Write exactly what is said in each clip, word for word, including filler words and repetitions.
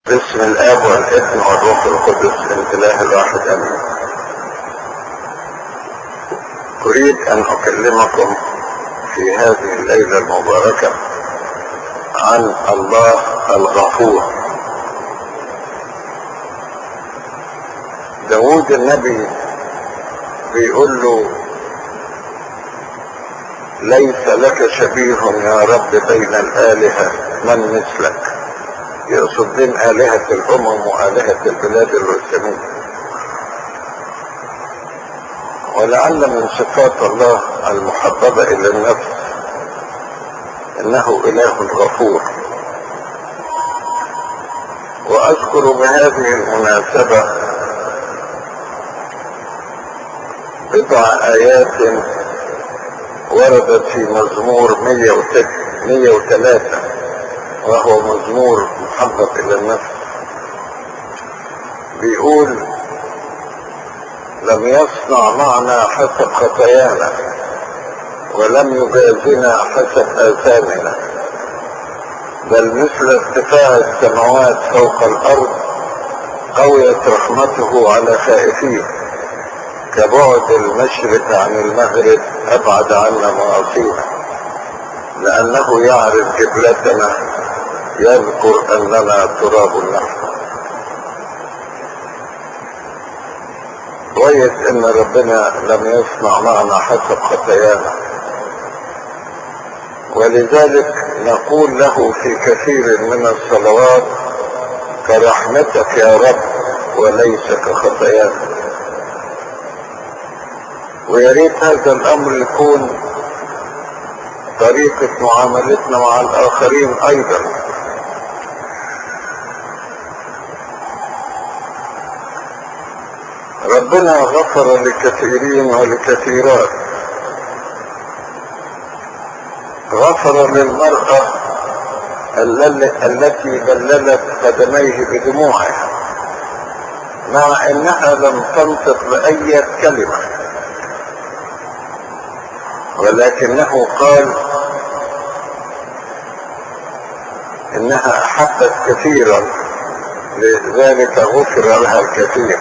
باسم الاب والابن والروح القدس الاله الواحد امين. اريد ان اكلمكم في هذه الليله المباركه عن الله الغفور. داود النبي بيقول له: ليس لك شبيه يا رب بين الالهه من مثلك. يقصد بين آلهة الأمم وآلهة البلاد الوثنية. ولعل من صفات الله المحببة إلى النفس إنه إله غفور. وأذكر بهذه المناسبة بضع آيات وردت في مزمور مئة وثلاثة، وهو مزمور محبب الى النفس. بيقول: لم يصنع معنا حسب خطايانا ولم يجازنا حسب آثامنا، بل مثل ارتفاع السماوات فوق الارض قويت رحمته على خائفيه، كبعد المشرق عن المغرب ابعد عنا معاصينا، لانه يعرف جبلتنا، يذكر اننا تراب نحن. كويس ان ربنا لم يصنع معنا حسب خطايانا، ولذلك نقول له في كثير من الصلوات: كرحمتك يا رب وليس كخطايانا. ويا ريت هذا الامر يكون طريقة معاملتنا مع الاخرين ايضا. ربنا غفر لكثيرين ولكثيرات. غفر للمرأة التي بللت قدميه بدموعها مع انها لم تنطق بأي كلمة، ولكنه قال انها احبت كثيرا لذلك غفر لها الكثير.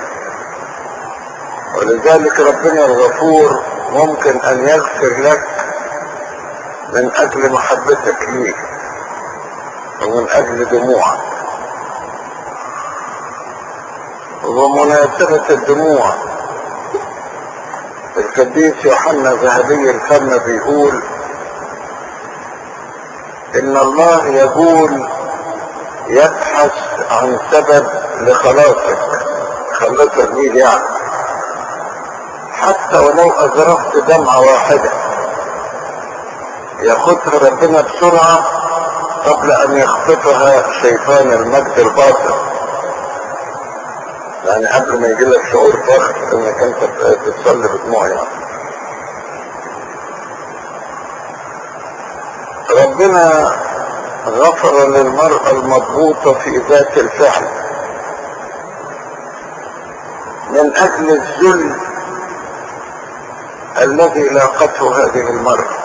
ولذلك ربنا الغفور ممكن ان يغفر لك من اجل محبتك ليه ومن اجل دموعك. وبمناسبة الدموع، القديس يوحنا ذهبي الفم بيقول ان الله يقول يبحث عن سبب لخلاصك، خلصك مين يعني، حتى ولو أجرفت دمعة واحدة ياخدها ربنا بسرعة قبل أن يخطفها شيطان المجد الباطل. يعني قبل ما يجيلك شعور فخر إنك أنت بتصلي بدموع يعني. ربنا غفر للمرأة المضبوطة في ذات الفعل من أجل الذل الذي لاقته هذه المرأة.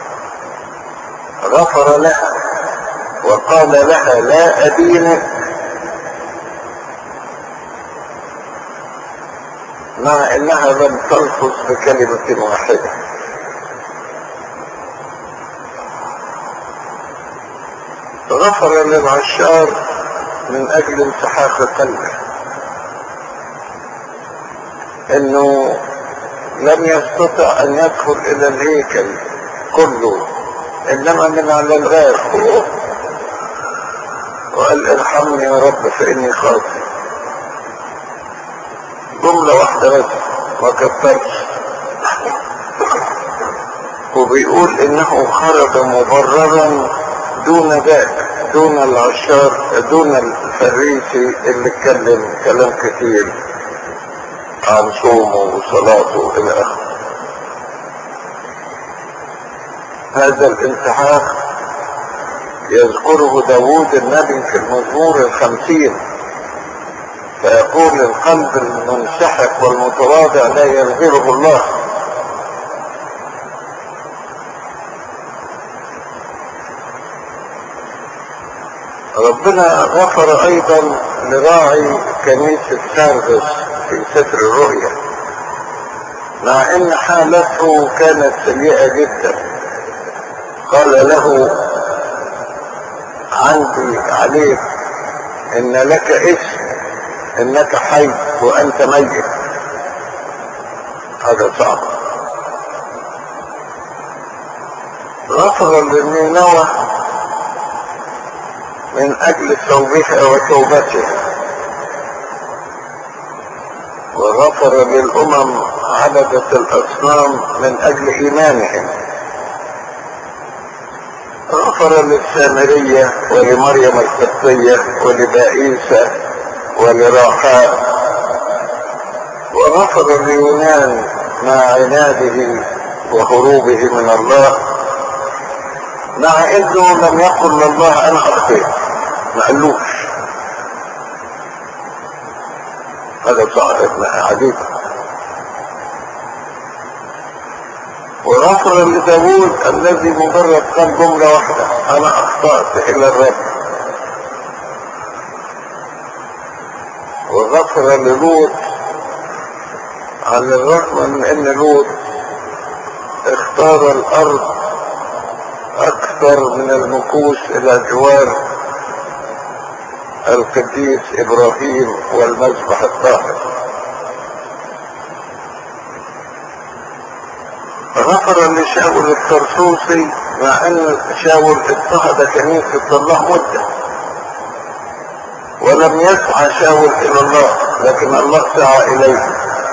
غفر لها وقال لها: لا أدينك، مع انها لم تلفظ بكلمة واحدة. غفر للعشار من اجل انسحاق قلبه، انه لم يستطع ان يدخل الى الهيكل كله انما من على الغار، وقال: ارحمني يا رب فاني خاطئ. جملة واحدة بس ما كترش. وبيقول انه خرج مبررا دون ذاك، دون العشار، دون الفريسي اللي اتكلم كلام كتير عن صومه وصلاته الى اخره. هذا الانسحاق يذكره داود النبي في المزمور الخمسين، فيقول: القلب المنسحق والمتواضع لا يغفره الله. ربنا غفر ايضا لراعي كنيسة ساردس في سفر الرؤيا، مع ان حالته كانت سيئة جدا. قال له عندي عليك ان لك اسم انك حي وانت ميت. هذا صعب. غفر للنينوى من اجل توبتها وتوبتها، وغفر للامم عبدة الاصنام من اجل ايمانهم. غفر للسامرية ولمريم القبطية ولبائسة ولراحاء، وغفر ليونان مع عناده وهروبه من الله، مع انه لم يقل لله انا اخطيت، ما قالوش. هذا صعب عجيب. وغفر لداود الذي مجرد قال جملة واحدة انا اخطأت الى الرب. وغفر للوط على الرغم من ان لوط اختار الارض اكثر من المكوس الى جوار القديس ابراهيم والمذبح الطاهر. غفر لشاول الطرسوسي مع ان شاول اضطهد كنيسة الله مدة، ولم يسعى شاول الى الله لكن الله سعى اليه،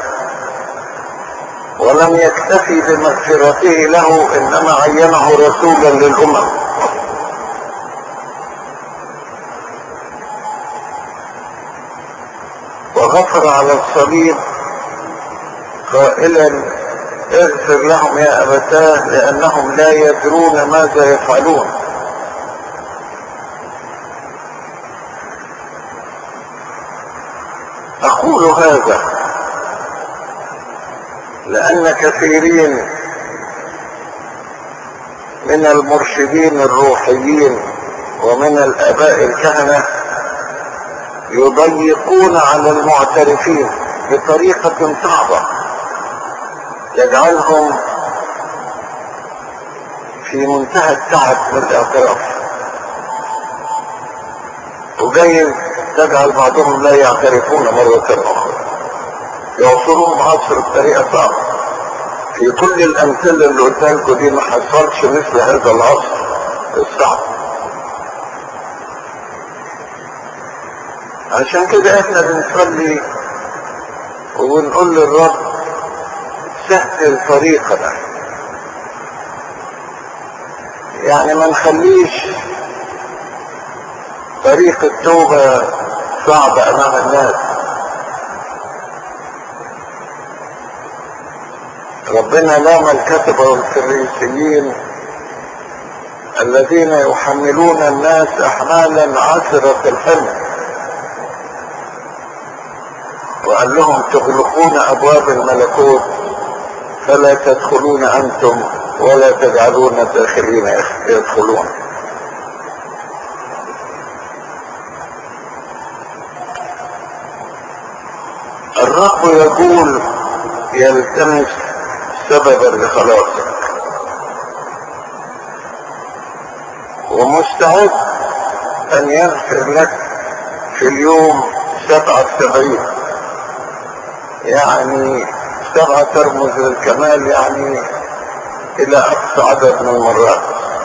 ولم يكتفي بمغفرته له انما عينه رسولا للامم. وغفر على الصليب قائلا اغفر لهم يا ابتاه لانهم لا يدرون ماذا يفعلون. اقول هذا لان كثيرين من المرشدين الروحيين ومن الاباء الكهنة يضيقون على المعترفين بطريقة صعبة يجعلهم في منتهى التعب من الاعتراف، وجايز تجعل بعضهم لا يعترفون مرة اخرى، يوصلون عصر بطريقة صعبة. في كل الامثلة اللي قلتها دي ما حصلش مثل هذا العصر الصعب. عشان كده احنا بنصلي وبنقول للرب سهل طريقنا، يعني ما نخليش طريق التوبة صعب امام الناس. ربنا لام الكتبة والفريسيين الذين يحملون الناس احمالا عسرة الحمل، وقال لهم تغلقون ابواب الملكوت فلا تدخلون انتم ولا تجعلون الداخلين يدخلون. الرب يقول يلتمس سببا لخلاصك، ومستعد ان يغفر لك في اليوم سبعة سبعين، يعني سبعة ترمز للكمال، يعني الى اقصى عدد من المرات.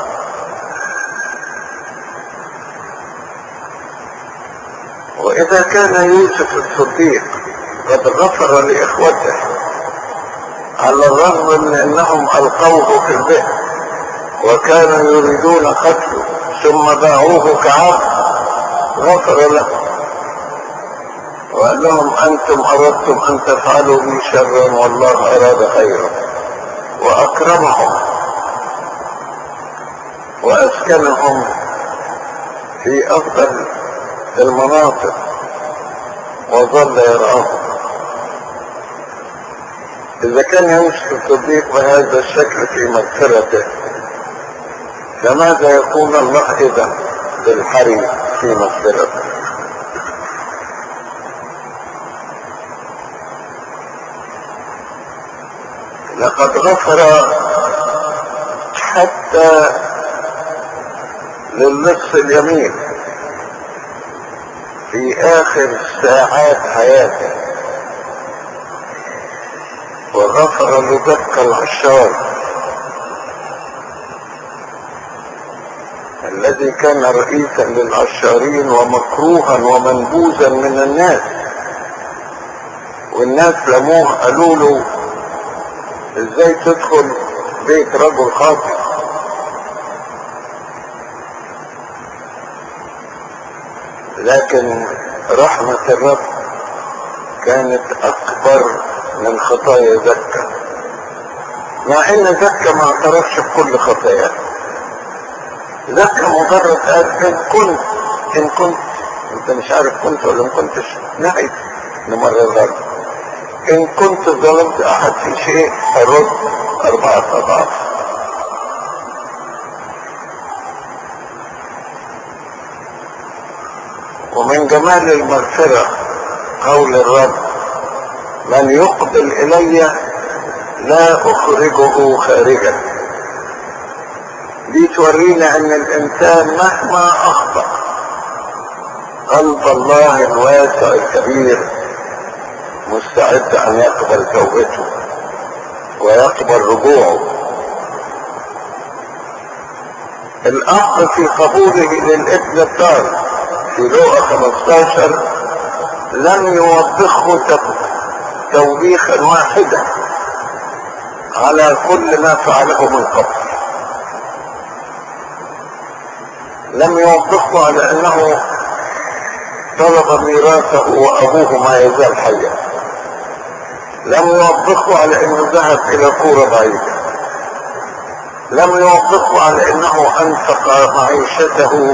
واذا كان يوسف الصديق قد غفر لاخوته على الرغم من انهم القوه في البئر وكانوا يريدون قتله ثم باعوه كعبد، غفر لهم وقال لهم انتم اردتم ان تفعلوا بي شرا والله اراد خيرا، واكرمهم واسكنهم في افضل المناطق وظل يرعاهم. اذا كان يوسف الصديق بهذا الشكل في مغفرته، فماذا يكون الله اذا بالحري في مغفرته. لقد غفر حتى للنصف اليمين في اخر ساعات حياته، وغفر لزكى العشار الذي كان رئيسا للعشارين ومكروها ومنبوذا من الناس، والناس لموه قالوا له ازاي تدخل بيت رجل خاطئ. لكن رحمة الرب كانت اكبر من خطايا زكى، مع ان زكى ما اعترفش بكل خطاياه. زكى مجرد قال ان كنت ان كنت انت مش عارف كنت ولا ما كنتش، نعيد نمررها، ان كنت ظلمت احد في شيء ارد اربعة اضعاف. ومن جمال المغفرة قول الرب من يقبل الي لا اخرجه خارجا. دي تورينا ان الانسان مهما اخطأ قلب الله الواسع الكبير مستعد ان يقبل توبته ويقبل رجوعه. الاب في قبوله للابن الضال في لوقا خمسة عشر لم يوبخه توبيخا واحدا على كل ما فعله من قبل. لم يوبخه على انه طلب ميراثه وابوه ما يزال حيا. لم يوبخه على انه ذهب الى كورة بعيدة. لم يوبخه على انه انفق معيشته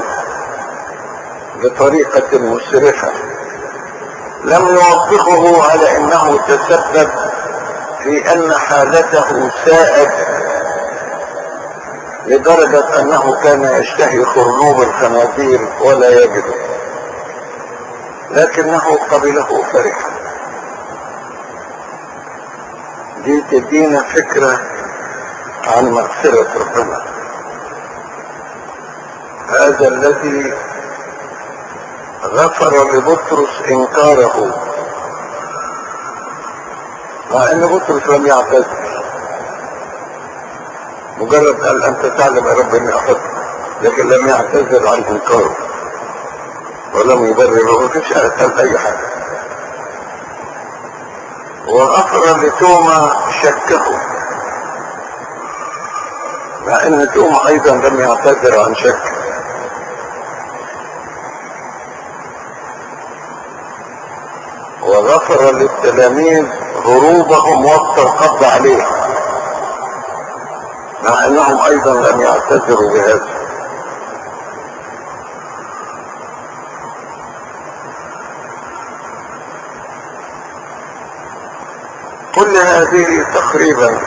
بطريقة مسرفة. لم يوبخه على انه تسبب في ان حالته ساءت لدرجة انه كان يشتهي خرنوب الخنازير ولا يجده، لكنه قبله فرحا. دي تدينا فكرة عن مغفرة ربنا. هذا الذي غفر لبطرس انكاره، مع ان بطرس لم يعتذر، مجرد قال انت تعلم يا رب اني اخطأت، لكن لم يعتذر عن انكاره ولم يبرر ومفيش قال اي حاجة. وغفر لتوما شكه، مع ان توما ايضا لم يعتذر عن شكه. وغفر للتلاميذ هروبهم وقت القبض عليه، مع انهم ايضا لم يعتذروا بهذا. كل هذه تقريبا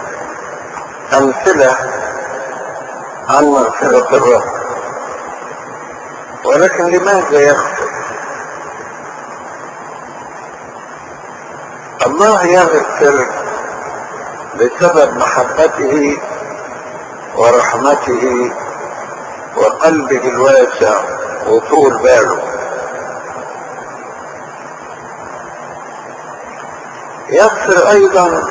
امثلة عن مغفرة الرب. ولكن لماذا يغفر؟ الله يغفر بسبب محبته ورحمته وقلبه الواسع وطول باله. يغفر ايضا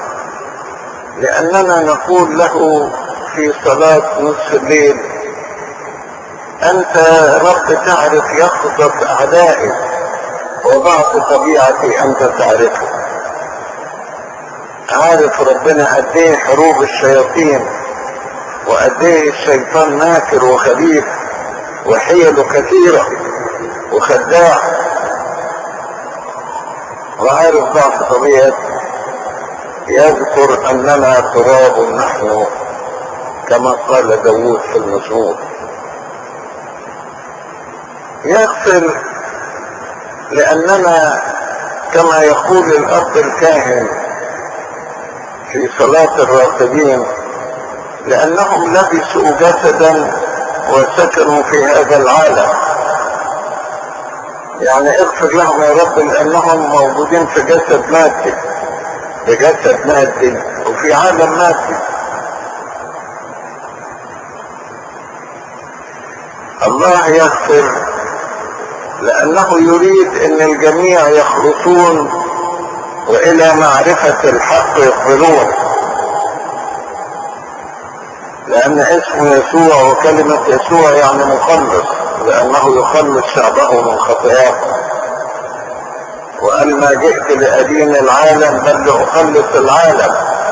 لاننا نقول له في صلاة نصف الليل انت رب تعرف يخطط اعدائي وضعف طبيعتي انت تعرفه. عارف ربنا قد ايه حروب الشياطين وقد ايه الشيطان ماكر وخبيث وحيله كثيرة وخداع، وعارف ضعف طبيعتي. يذكر اننا تراب نحن كما قال داود في المزمور. يغفر لاننا كما يقول الاب الكاهن في صلاة الراقدين لانهم لبسوا جسدا وسكنوا في هذا العالم يعني اغفر لهم يا رب لانهم موجودين في جسد مادي، في جسد مادي وفي عالم مادي. الله يغفر لانه يريد ان الجميع يخلصون والى معرفة الحق يقبلون، لان اسم يسوع وكلمة يسوع يعني مخلص، لانه يخلص شعبه من خطاياهم. وقال ما جئت لأدين العالم بل لأخلص العالم.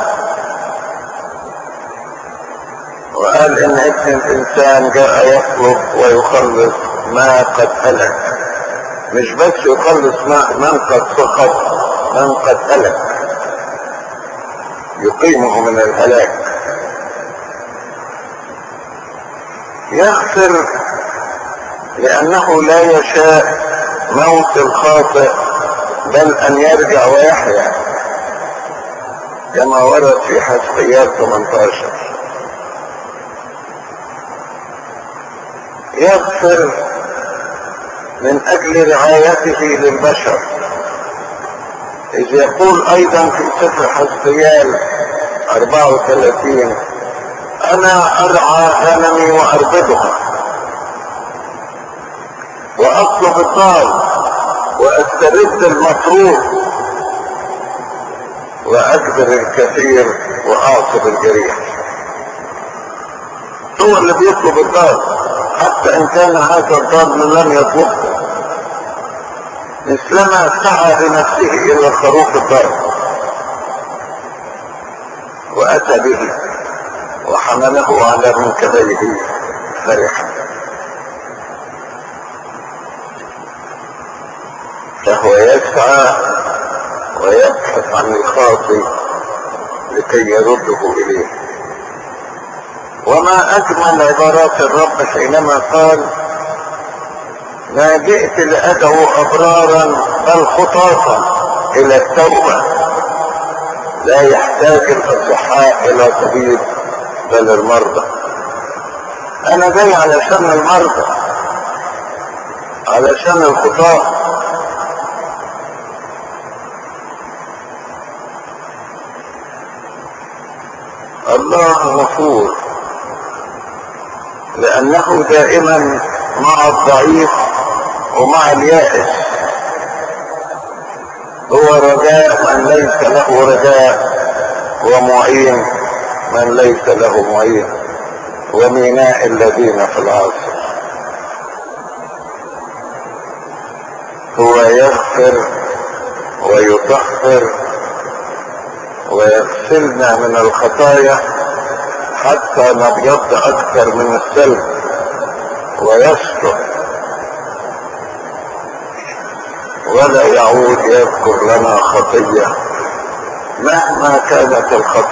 وقال ان ابن الانسان جاء يطلب ويخلص ما قد هلك، مش بس يخلص ما من قد سقط، من قد هلك يقيمه من الهلاك. يغفر لانه لا يشاء موت الخاطئ بل ان يرجع ويحيا، كما ورد في حزقيال ثمانية عشر. يغفر من اجل رعايته للبشر، اذ يقول ايضا في سفر حزقيال أربعة وثلاثين انا ارعى غنمي واربدها واطلب الضال واسترد المطرود واجبر الكثير واعصب الجريح. هو اللي بيطلب الضال، حتى ان كان هذا الضال لم يطلبه، مثلما سعى بنفسه الى الخروف الضال واتى به وحمله على منكبيه فرحا. فهو يسعى ويبحث عن الخاطئ لكي يرده اليه. وما اجمل عبارات الرب حينما قال ما جئت لأدعو أبرارا بل خطاطا إلى التوبة، لا يحتاج الأصحاء إلى طبيب بل المرضى. أنا جاي علشان المرضى، علشان الخطاة. الله غفور لأنه دائما مع الضعيف ومع اليائس. هو رجاء من ليس له رجاء، ومعين من ليس له معين، وميناء الذين في العاصر. هو يغفر ويطهر ويغسلنا من الخطايا حتى نبيض اكثر من الثلج، ويستر ولا يعود يذكر لنا خطية مهما كانت الخطية.